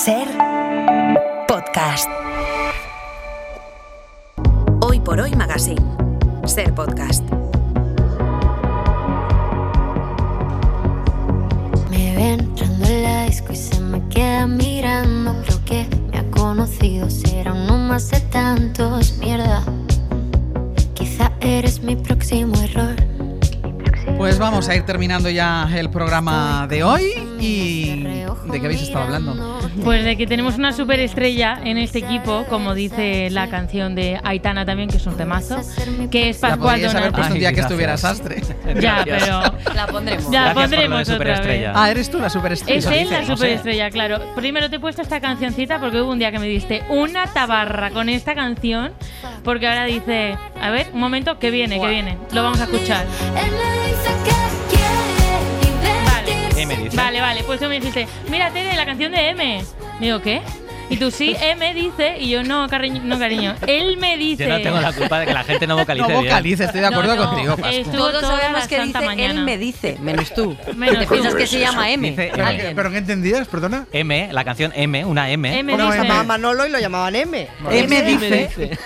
Ser podcast. Hoy por Hoy Magazine. Ser podcast. Me ve entrando en la disco y se me queda mirando. Creo que me ha conocido, será uno más de tantos. Mierda, quizá eres mi próximo error. Pues vamos a ir terminando ya el programa de hoy. ¿Y de qué habéis estado hablando? Pues de que tenemos una superestrella en este equipo, como dice la canción de Aitana también, que es un temazo, que es Pascual La podríais haber Donate. puesto un día que estuviera Sastre. Ya, pero La pondremos. ya la Gracias por lo de pondremos otra vez. superestrella. Ah, eres tú la superestrella. Es él la no sé. superestrella, claro. Primero te he puesto esta cancioncita porque hubo un día que me diste una tabarra con esta canción, porque ahora dice, a ver, un momento, que viene, lo vamos a escuchar. Él me dice que quiere divertirse. M dice. Vale, pues tú me dijiste, mira Tere, la canción de M. Digo, ¿qué? Y tú sí, M dice, y yo no, cariño. Él me dice. Yo no tengo la culpa de que la gente no vocalice No bien. vocalice, estoy de acuerdo No, contigo, Pascu. estuvo Todos toda sabemos la que santa dice mañana. él me dice, menos tú. Menos ¿Te tú. piensas que se llama M? Dice Alguien. ¿Pero qué entendías? Perdona. M, la canción M, una M. M Como se dice. llamaba Manolo y lo llamaban M. M dice.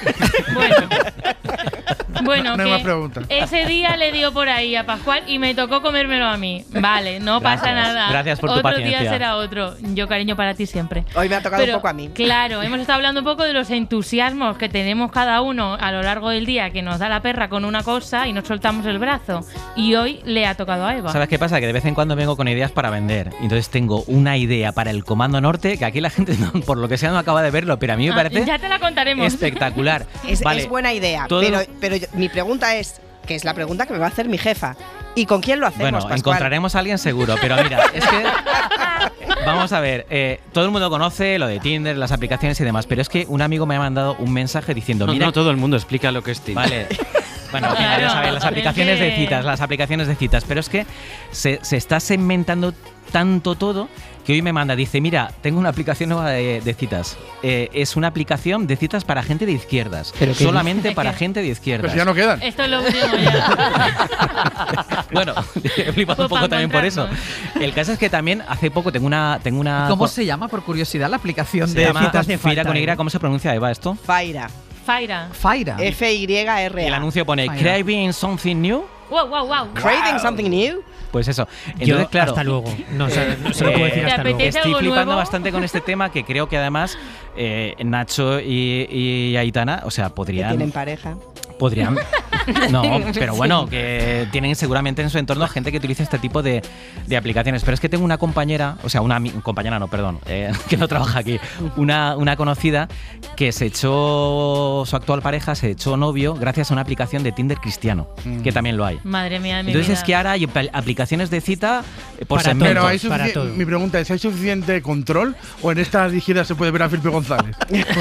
Bueno, No hay que más preguntas. ese día le dio por ahí a Pascual y me tocó comérmelo a mí. Vale, no pasa Gracias. nada. Gracias por tu Otro paciencia. día será otro. Yo, cariño, para ti siempre. Hoy me ha tocado Pero, un poco a mí. Claro, hemos estado hablando un poco de los entusiasmos que tenemos cada uno a lo largo del día, que nos da la perra con una cosa y nos soltamos el brazo. Y hoy le ha tocado a Eva. ¿Sabes qué pasa? Que de vez en cuando vengo con ideas para vender. Entonces tengo una idea para el Comando Norte que aquí la gente, no, por lo que sea, no acaba de verlo, pero a mí me parece Ya te la contaremos. espectacular. Es Vale, buena idea, todo- pero mi pregunta es, que es la pregunta que me va a hacer mi jefa. ¿Y con quién lo hacemos, Bueno, Pascual? encontraremos a alguien seguro, pero mira, es que vamos a ver, todo el mundo conoce lo de Tinder, las aplicaciones y demás, pero es que un amigo me ha mandado un mensaje diciendo, No, mira, no todo el mundo explica lo que es Tinder. vale. Bueno, Claro, ya sabéis, las aplicaciones de citas, pero es que se está segmentando tanto todo que hoy me manda, dice, mira, tengo una aplicación nueva de citas. Es una aplicación de citas para gente de izquierdas. Solamente para gente de izquierdas. Pero si ya no quedan. Esto es lo último ya. Bueno, he flipado un Pues poco para también por eso. encontrarnos. El caso es que también hace poco tengo una ¿Cómo se llama, por curiosidad, la aplicación se de llama citas? Fira con Y, ¿cómo se pronuncia, Eva, esto? Faira. Faira. Faira. F-Y-R-A. Y el anuncio pone Fira. Craving something new. Wow. Craving something new. Pues eso. Entonces, Yo, claro, hasta luego. No se lo puedo decir ¿Te hasta luego. apetece? estoy algo flipando nuevo? bastante con este tema, que creo que además Nacho y Aitana, o sea, Que tienen podrían pareja. no, pero bueno, que tienen seguramente en su entorno gente que utiliza este tipo de aplicaciones. Pero es que tengo una compañera, o sea, compañera no, perdón, que no trabaja aquí, una conocida que se echó, su actual pareja se echó novio gracias a una aplicación de Tinder cristiano, que también lo hay. Madre mía de mi Entonces vida. es que ahora hay aplicaciones de cita por Para segmentos. Pero hay para todo. mi pregunta es, ¿hay suficiente control o en esta ligera se puede ver a Felipe González?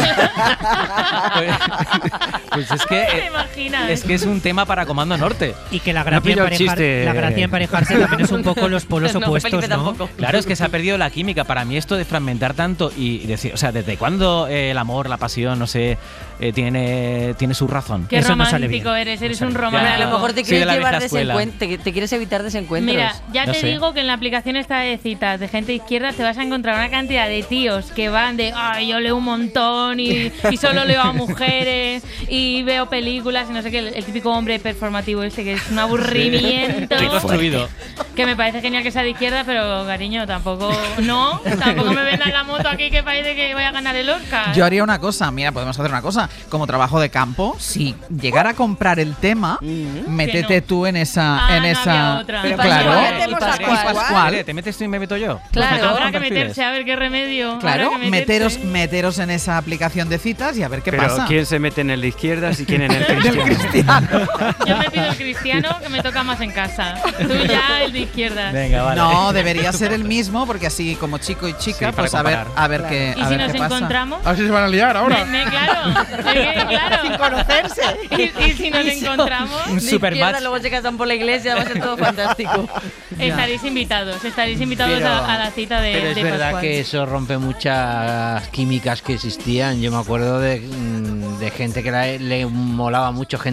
Pues es ¿Te que imaginas? es un tema para Comando Norte. Y que la Me ha gracia, pillado el chiste. la gracia de emparejarse también es un poco los polos No, opuestos, Felipe ¿no? tampoco. Claro, es que se ha perdido la química. Para mí esto de fragmentar tanto y decir, o sea, ¿desde cuándo el amor, la pasión, no sé, tiene su razón? Qué Eso no sale romántico bien. eres No un sale bien. Ya. Hombre, a romántico. lo mejor te Soy de quieres la llevar vieja escuela. te quieres evitar desencuentros. Mira, ya No te sé. digo que en la aplicación esta de citas de gente izquierda te vas a encontrar una cantidad de tíos que van de, ay, yo leo un montón y solo leo a mujeres y veo películas y no sé qué, el típico hombre performativo este que es un aburrimiento. Estoy construido. Que me parece genial que sea de izquierda, pero cariño, tampoco me vendan la moto aquí que parece que voy a ganar el Oscar. Yo haría una cosa, mira, podemos hacer una cosa. Como trabajo de campo, si llegara a comprar el tema, métete Que no. tú en esa. Ah, en no esa. había otra. Pero claro. Pascual, metemos a Pascual. Pascual. ¿Te metes tú y me meto yo? Claro, Pues habrá me que perfiles. meterse a ver qué remedio. Claro, habrá que meterse. meteros en esa aplicación de citas y a ver qué Pero pasa. ¿quién se mete en el de izquierdas y quién en el Del cristiano? cristiano. Yo me pido el cristiano que me toca más en casa. Tú ya el de izquierdas. Venga, vale. No, debería ser el mismo, porque así como chico y chica, Sí, para pues a ver comparar. qué. ¿Y a si ver nos qué pasa. encontramos? A ver si se van a liar ahora. Claro. Sin conocerse. Y si nos encontramos, Un super Izquierda, match. luego se casan por la iglesia, va a ser todo fantástico. estaréis invitados Pero- a la cita de Pero es de verdad Pascual. que eso rompe muchas químicas que existían. Yo me acuerdo de gente que le molaba mucho gente de derecha.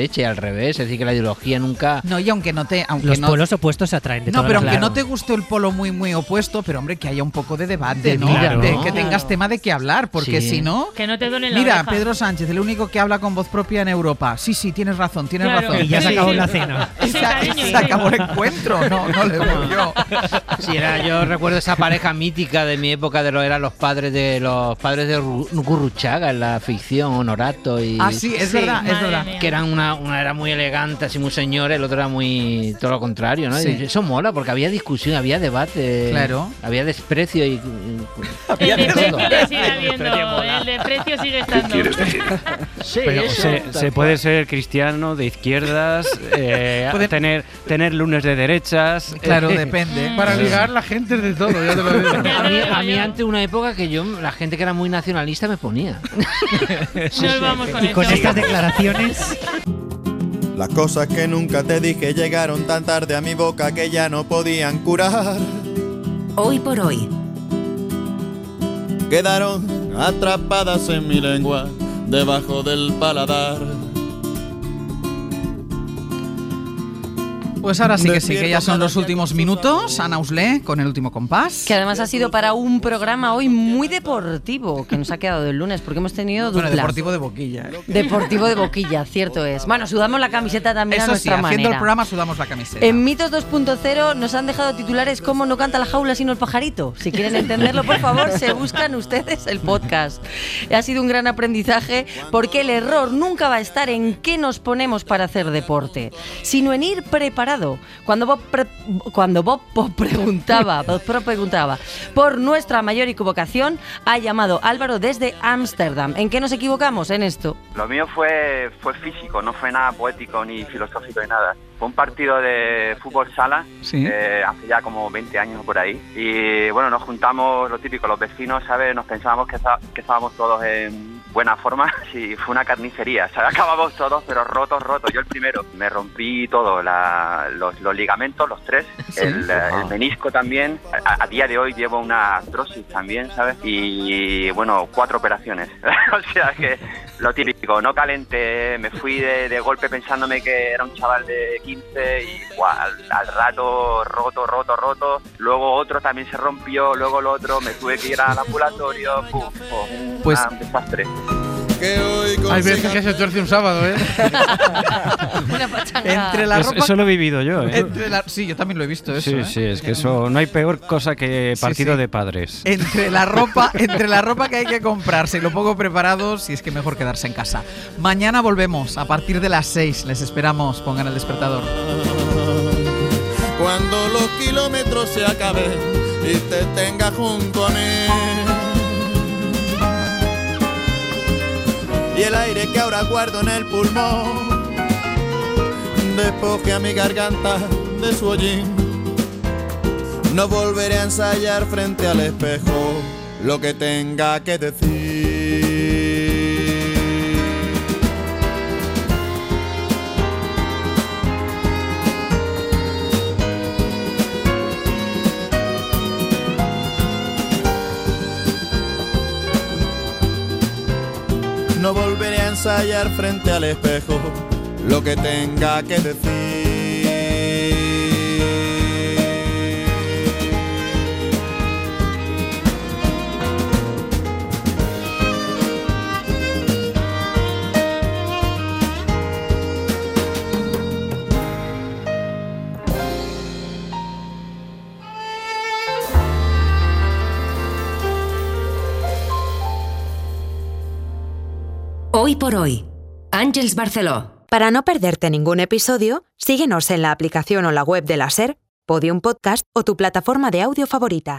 derecha y al revés. Es decir, que la ideología nunca... No, y aunque no te... Aunque Los no, polos opuestos se atraen de no, todas pero las aunque maneras. no te guste el polo muy, muy opuesto, pero hombre, que haya un poco de debate, De ¿no? vida, De ¿no? que tengas tema de qué hablar, porque Sí. si no... Que no te duele la Mira, oreja. Pedro Sánchez, el único que habla con voz propia en Europa. Sí, tienes razón, tienes Claro. razón. Y ya se Sí, acabó sí. la cena. Y Sí, se, cariño, se sí. acabó el encuentro, no le veo yo. Sí, yo recuerdo esa pareja mítica de mi época, eran los padres de Gurruchaga en la ficción, Honorato y... Ah, sí, es verdad, es Madre verdad. mía. Que eran una era muy elegante, así muy señora, el otro era muy todo lo contrario, ¿no? Sí. Y eso mola porque había discusión, había debate, Claro. había desprecio y El de todo. desprecio sigue habiendo, el desprecio sigue estando. sí, Pero eso, se tal puede cual. ser cristiano, de izquierdas, Puede- tener lunes de derechas. Claro, depende. Para ligar la gente es de todo, ya te lo digo. A mí antes una época que la gente que era muy nacionalista me ponía. Nos vamos con Y con eso. estas declaraciones... Las cosas que nunca te dije llegaron tan tarde a mi boca que ya no podían curar. Hoy por hoy. Quedaron atrapadas en mi lengua, debajo del paladar. Pues ahora sí, que ya son los últimos minutos. Ana Uslé, con el último compás. Que además ha sido para un programa hoy muy deportivo, que nos ha quedado el lunes, porque hemos tenido Bueno, dupla. deportivo de boquilla. Deportivo de boquilla, cierto es. Bueno, sudamos la camiseta también a Eso sí, nuestra haciendo manera. el programa sudamos la camiseta. En Mitos 2.0 nos han dejado titulares como no canta la jaula sino el pajarito. Si quieren entenderlo, por favor, se buscan ustedes el podcast. Ha sido un gran aprendizaje porque el error nunca va a estar en qué nos ponemos para hacer deporte, sino en ir preparado. Cuando Bob preguntaba por nuestra mayor equivocación, ha llamado Álvaro desde Ámsterdam. ¿En qué nos equivocamos en esto? Lo mío fue físico, no fue nada poético ni filosófico ni nada. Fue un partido de fútbol sala, Sí. hace ya como 20 años por ahí. Y bueno, nos juntamos, lo típico, los vecinos, ¿sabes? Nos pensábamos que estábamos todos en buena forma. Sí, fue una carnicería, ¿sabes? Acabamos todos, pero rotos. Yo el primero. Me rompí todo, los ligamentos, los tres, Sí. el menisco también. A día de hoy llevo una artrosis también, ¿sabes? Y bueno, 4 operaciones. O sea que lo típico, no calenté, me fui de golpe pensándome que era un chaval de 15 y ¡buah! al rato roto. Luego otro también se rompió, luego el otro, me tuve que ir al ambulatorio. Pues- un desastre. Hay veces que se tuerce un sábado, ¿eh? Una pachanga. Entre la ropa... Eso lo he vivido yo, ¿eh? Sí, yo también lo he visto eso. Sí, ¿eh? sí, es que eso no hay peor cosa que partido sí. de padres. Entre la ropa que hay que comprarse y lo poco preparado, si es que mejor quedarse en casa. Mañana volvemos a partir de las 6. Les esperamos. Pongan el despertador. Cuando los kilómetros se acaben y te tenga junto a mí, y el aire que ahora guardo en el pulmón despoje a mi garganta de su hollín, no volveré a ensayar frente al espejo lo que tenga que decir. No volveré a ensayar frente al espejo lo que tenga que decir. Hoy por hoy. Àngels Barceló. Para no perderte ningún episodio, síguenos en la aplicación o la web de la SER, Podium Podcast o tu plataforma de audio favorita.